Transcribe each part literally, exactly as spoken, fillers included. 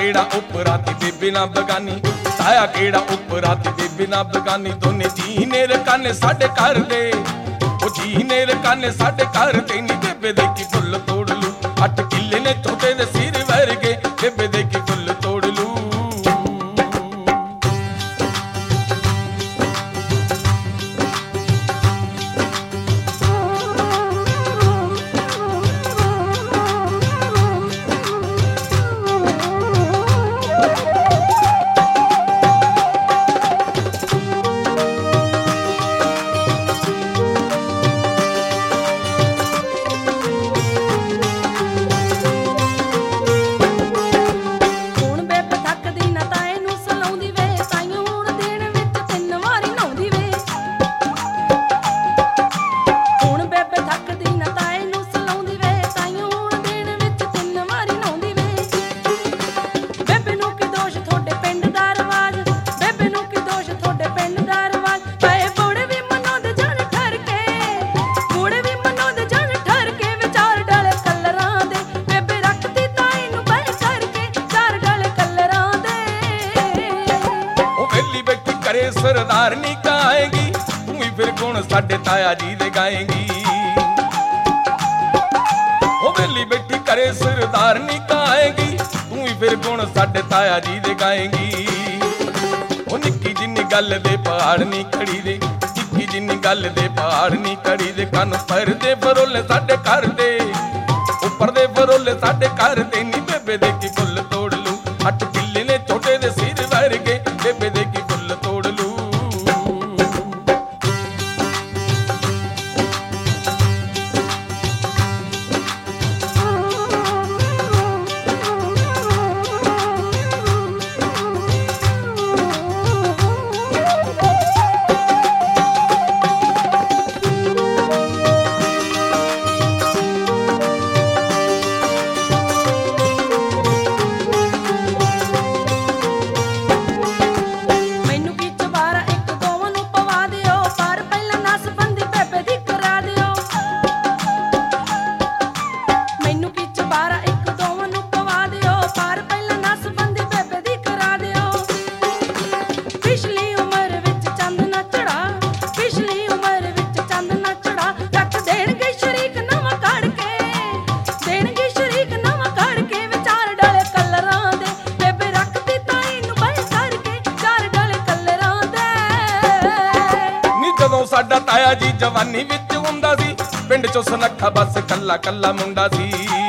केड़ा उपरा दी बेबे ना बगानी, ताया केड़ा उपरा दी बेबे ना बगानी। दोने जी ने रकाने साडे घर दे, ओ जी ने रकाने साडे घर दे नी बेबे दे की फुल तोड़ लू। अठ किले ने छोटे दे सिर वर्गे, बेबे दे की फुल तोड़ लू। सरदारनी गाएगी तू ही फिर गुण साडे ताया जी दे गाएगी। ओ वेली बेटी करे सरदारनी गाएगी तू ही फिर गुण साडे ताया जी दे गाएगी। ओ निक्की जिन्नी गल दे पहाड़ नी खड़ी दे, निक्की जिन्नी गल दे पहाड़ नी खड़ी दे। कन पर दे फरोले साडे घर दे, उपर दे फरोले साडे घर दे नी बेबे दे की फुल तोड़ लू। अठ किले ने छोटे दे सिर वर्गे, बेबे दे की फुल तोड़ लू। साडा ताया जी जवानी विच हुंदा सी, पिंड चों सुनक्खा बस कल्ला कल्ला मुंडा सी।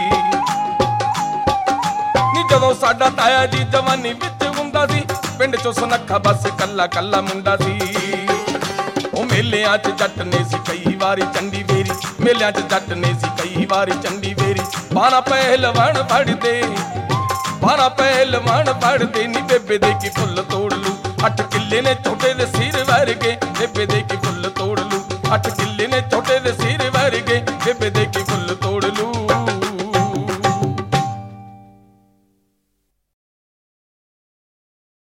नी जदों साडा ताया जी जवानी विच हुंदा सी, पिंड चों सुनक्खा बस कल्ला कल्ला मुंडा सी। ओ मेलियां च जट ने सी कई वारी चंडी वेरी, मेलियां च जट ने सी कई वारी चंडी वेरी। बारां पहलवान फड़दे, बारां पहलवान फड़दे नी बेबे दे की फुल तोड़ लू। अठ किले ने छोटे दे सिर वर्गे, बेबे दे की फुल तोड़ लू। अठ किले ने छोटे दे सिर वर्गे, बेबे दे की फुल तोड़